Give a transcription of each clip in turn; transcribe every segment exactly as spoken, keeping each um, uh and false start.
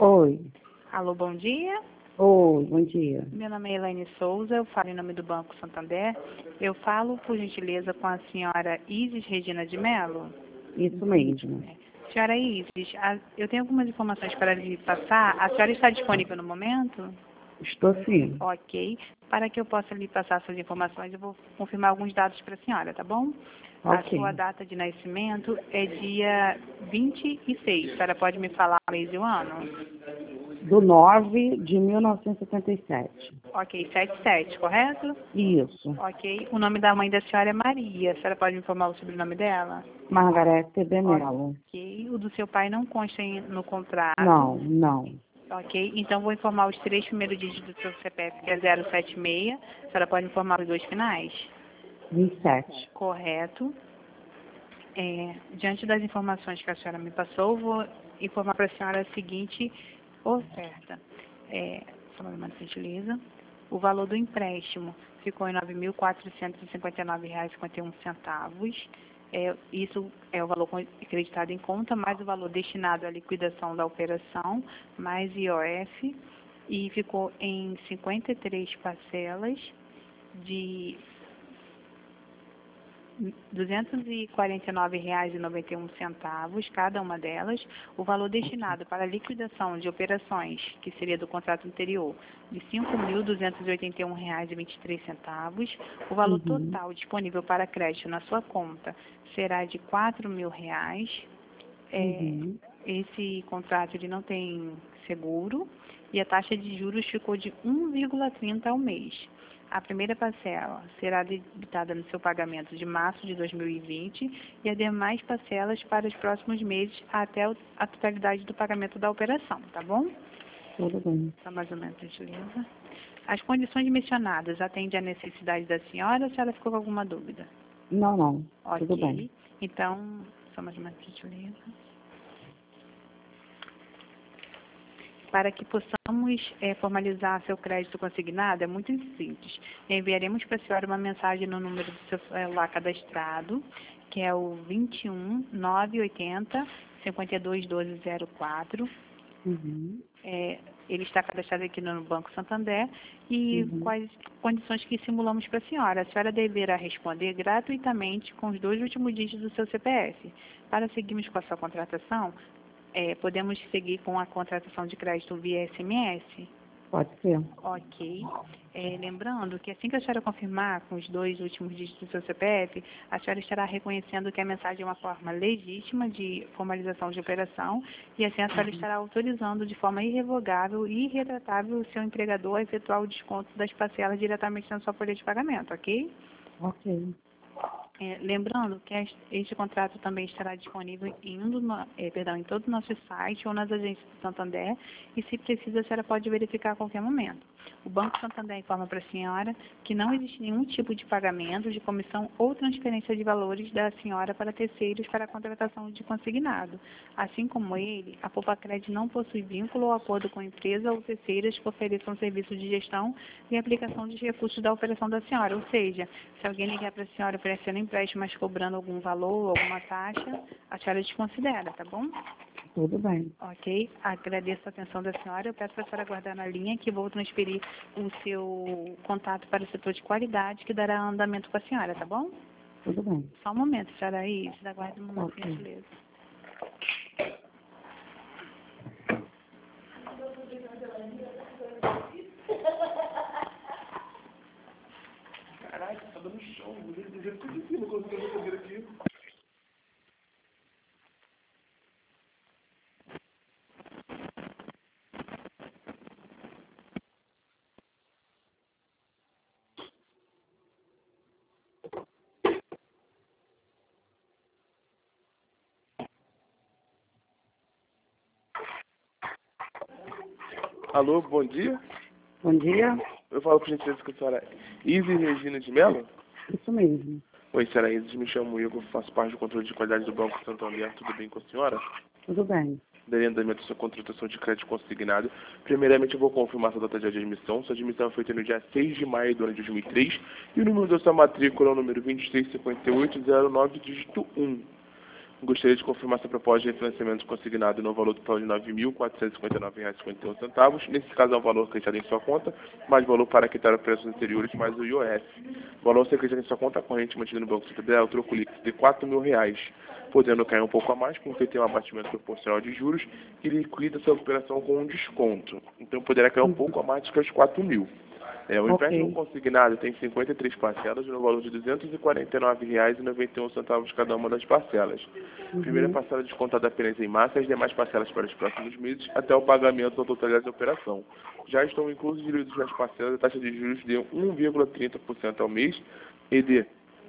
Oi. Alô, bom dia. Oi, bom dia. Meu nome é Elaine Souza, eu falo em nome do Banco Santander. Eu falo, por gentileza, com a senhora Isis Regina de Mello. Isso mesmo. Senhora Isis, a- eu tenho algumas informações para lhe passar. A senhora está disponível no momento? Estou sim. Ok. Para que eu possa lhe passar essas informações, eu vou confirmar alguns dados para a senhora, tá bom? A Ok. sua data de nascimento é dia vinte e seis. A senhora pode me falar o mês e o ano? Do nove de mil novecentos e setenta e sete. Ok, setenta e sete, correto? Isso. Ok. O nome da mãe da senhora é Maria. A senhora pode me informar o sobrenome dela? Margarete de Mello. Ok. O do seu pai não consta em- no contrato. Não, não. Ok. Então, vou informar os três primeiros dígitos do seu C P F, que é zero sete seis. A senhora pode informar os dois finais? vinte e sete. Correto. É, diante das informações que a senhora me passou, vou informar para a senhora a seguinte oferta. É, só um momento, gentileza. O valor do empréstimo ficou em nove mil quatrocentos e cinquenta e nove reais e cinquenta e um centavos. É, isso é o valor acreditado em conta, mais o valor destinado à liquidação da operação, mais I O F, e ficou em cinquenta e três parcelas de duzentos e quarenta e nove reais e noventa e um centavos, cada uma delas. O valor destinado para a liquidação de operações, que seria do contrato anterior, de cinco mil duzentos e oitenta e um reais e vinte e três centavos. O valor Uhum. total disponível para crédito na sua conta será de quatro mil reais. É, Uhum. esse contrato ele não tem seguro e a taxa de juros ficou de um vírgula trinta ao mês. A primeira parcela será debitada no seu pagamento de março de dois mil e vinte e as demais parcelas para os próximos meses até o- a totalidade do pagamento da operação, tá bom? Tudo bem. Só mais ou menos, gentileza. As condições mencionadas atendem à necessidade da senhora ou a senhora ficou com alguma dúvida? Não, não. Tudo Ok. bem. Então, só mais ou menos, gentileza. Para que possamos eh, formalizar seu crédito consignado, é muito simples. Enviaremos para a senhora uma mensagem no número do seu celular cadastrado, que é o vinte e um, nove oitenta, cinquenta e dois, doze, zero quatro. Uhum. É, ele está cadastrado aqui no Banco Santander e Uhum. quais condições que simulamos para a senhora. A senhora deverá responder gratuitamente com os dois últimos dígitos do seu C P F. Para seguirmos com a sua contratação, é, podemos seguir com a contratação de crédito via S M S? Pode ser. Ok. É, lembrando que assim que a senhora confirmar com os dois últimos dígitos do seu C P F, a senhora estará reconhecendo que a mensagem é uma forma legítima de formalização de operação e assim a senhora estará autorizando de forma irrevogável e irretratável o seu empregador a efetuar o desconto das parcelas diretamente na sua folha de pagamento, ok? Ok. É, lembrando que este, este contrato também estará disponível em, um do no, é, perdão, em todo o nosso site ou nas agências do Santander e, se precisa, a senhora pode verificar a qualquer momento. O Banco Santander informa para a senhora que não existe nenhum tipo de pagamento, de comissão ou transferência de valores da senhora para terceiros para a contratação de consignado. Assim como ele, a Poupa-Cred não possui vínculo ou acordo com empresa ou terceiras que ofereçam serviço de gestão e aplicação dos recursos da operação da senhora. Ou seja, se alguém ligar para a senhora oferecendo empréstimo, mas cobrando algum valor, alguma taxa, a senhora desconsidera, tá bom? Tudo bem. Ok? Agradeço a atenção da senhora. Eu peço para a senhora aguardar na linha que vou transferir o seu contato para o setor de qualidade que dará andamento com a senhora, tá bom? Tudo bem. Só um momento, senhora Isis. Aguarde um momento, Ok. gentileza. Caralho, tá dando chão. Do jeito que eu disse, não consigo resolver aqui. Alô, bom dia. Bom dia. Eu falo por gentileza com a senhora Isis Regina de Mello. Isso mesmo. Oi, senhora Isis, me chamo Igor, faço parte do controle de qualidade do Banco Santander. Tudo bem com a senhora? Tudo bem. Darei andamento à sua contratação de crédito consignado. Primeiramente, eu vou confirmar sua data de admissão. Sua admissão foi feita no dia seis de maio do ano de dois mil e três e o número da sua matrícula é o número vinte e seis cinquenta e oito zero nove, dígito um. Gostaria de confirmar essa proposta de refinanciamento consignado no valor total de nove mil quatrocentos e cinquenta e nove reais e cinquenta e um centavos. Nesse caso, é o valor acreditado em sua conta, mais valor para quitar preços anteriores, mais o I O F. O valor acreditado em sua conta corrente mantido no Banco Santander é o troco líquido de quatro mil reais, podendo cair um pouco a mais, porque tem um abatimento proporcional de juros e liquida essa operação com um desconto. Então, poderá cair um pouco a mais que os quatro mil. É, o empréstimo Ok. consignado tem cinquenta e três parcelas no valor de duzentos e quarenta e nove reais e noventa e um centavos cada uma das parcelas. Primeira Uhum. parcela descontada apenas em massa e as demais parcelas para os próximos meses até o pagamento da totalidade da operação. Já estão inclusos direitos nas parcelas a taxa de juros de um vírgula trinta por cento ao mês e de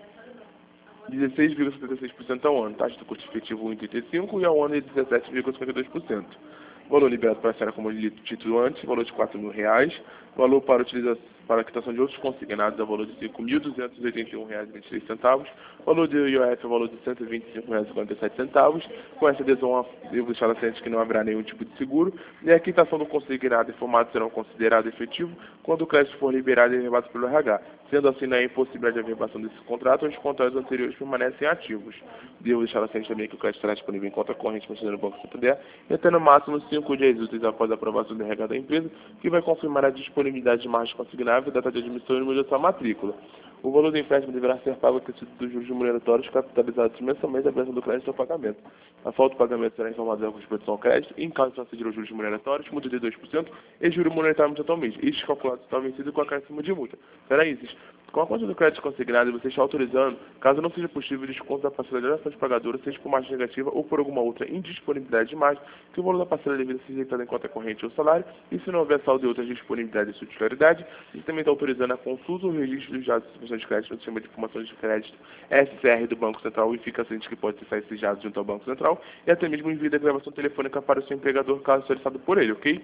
dezesseis vírgula setenta e seis por cento ao ano, taxa de custo efetivo um vírgula trinta e cinco por cento e ao ano de dezessete vírgula cinquenta e dois por cento. Valor liberado para a senhora como título antes, valor de quatro mil reais. Valor para, utilização, para a quitação de outros consignados, é valor de cinco mil duzentos e oitenta e um reais e vinte e três centavos. Valor de I O F é valor de cento e vinte e cinco reais e quarenta e sete centavos. Com essa adesão, devo deixar ciente que não haverá nenhum tipo de seguro. E a quitação do consignado e formato serão considerados efetivo quando o crédito for liberado e reservado pelo R H. Sendo assim, na impossibilidade de averbação desse contrato, os contratos anteriores permanecem ativos. Devo deixar ciente também que o crédito estará disponível em conta corrente mantida no Banco Santander e até no máximo cinco dias úteis após a aprovação do R H da empresa, que vai confirmar a disponibilidade de margem consignável, data de admissão e número da sua matrícula. O valor do empréstimo deverá ser pago a título dos juros remuneratórios capitalizados mensalmente da prestação do crédito ao pagamento. A falta do pagamento será informada com exposição ao crédito, em caso de transferir os juros remuneratórios, multa de dois por cento e juros monetários totalmente. Estes calculados estão vencidos com acréscimo de multa. Será isso? Com a conta do crédito consignado, você está autorizando, caso não seja possível, o desconto da parcela de oração de pagadora, seja por margem negativa ou por alguma outra indisponibilidade de margem, que o valor da parcela devida seja registrado em conta corrente ou salário, e se não houver saldo e outras disponibilidades de titularidade, você também está autorizando a consulta ou registro dos dados de situação de crédito no sistema de informações de crédito S C R do Banco Central e fica ciente que pode ser esses dados junto ao Banco Central, e até mesmo envio da gravação telefônica para o seu empregador, caso solicitado por ele, ok?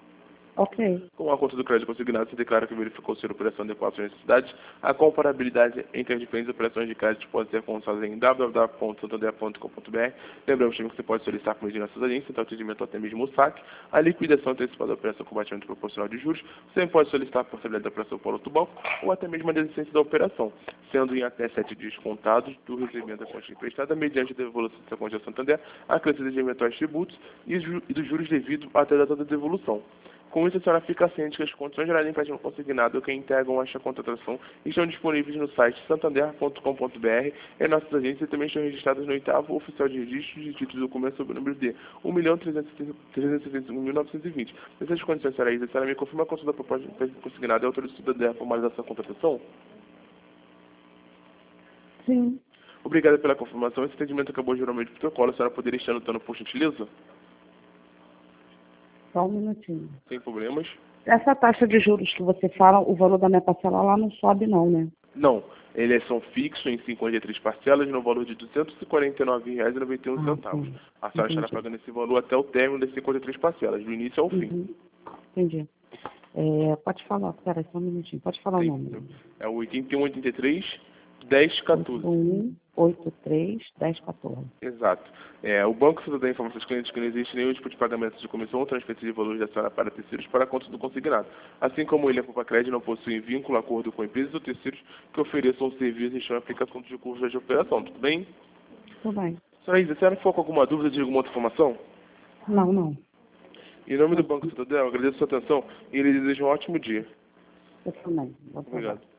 Ok. Com a conta do crédito consignado, se declara que verificou ser operação adequada às suas necessidades. A comparabilidade entre as diferentes operações de crédito pode ser consultada em w w w ponto santander ponto com ponto b r. Lembramos também que você pode solicitar por meio de nossas agências, então atendimento ou até mesmo o saque, a liquidação antecipada da operação com batimento proporcional de juros. Você também pode solicitar a possibilidade da operação por outro banco ou até mesmo a desistência da operação, sendo em até sete dias contados do recebimento da conta emprestada, mediante a devolução da conta de Santander, acrescida de eventuais tributos e dos juros devidos até a data da devolução. Com isso, a senhora fica ciente que as condições gerais de empréstimo consignado que integram esta contratação estão disponíveis no site santander ponto com ponto b r e nossas agências também estão registradas no oitavo Oficial de Registro de Títulos e Documentos sob o número de um milhão trezentos e setenta e um mil novecentos e vinte. Nessas condições, senhora Isa, a senhora me confirma a consulta da proposta de empréstimo consignado e autoriza da formalização da contratação? Sim. Obrigada pela confirmação. Esse atendimento acabou geralmente de protocolo. A senhora poderia estar anotando por gentileza? Só um minutinho. Sem problemas. Essa taxa de juros que você fala, o valor da minha parcela lá não sobe não, né? Não, eles são fixos em cinquenta e três parcelas no valor de duzentos e quarenta e nove reais e noventa e um centavos. Ah, A senhora estará pagando esse valor até o término das cinquenta e três parcelas, do início ao fim. Uhum. Entendi. É, pode falar, pera, só um minutinho. Pode falar Sim, o número. é o oitenta e um, oitenta e três, dez, quatorze. um, oito três, dez, quatorze. Exato. É, o Banco Santander informa aos clientes que não existe nenhum tipo de pagamento de comissão ou transferência de valores da senhora para terceiros para a conta do consignado. Assim como ele, a Poupa Crédito, não possui vínculo, acordo com empresas ou terceiros que ofereçam serviços e estão em aplicação de recursos de operação. Tudo bem? Tudo bem. Senhora Isa, a senhora ficou com alguma dúvida de alguma outra informação? Não, não. Em nome do Banco Santander, eu agradeço a sua atenção e lhe desejo um ótimo dia. Eu também. Vou falar. Obrigado.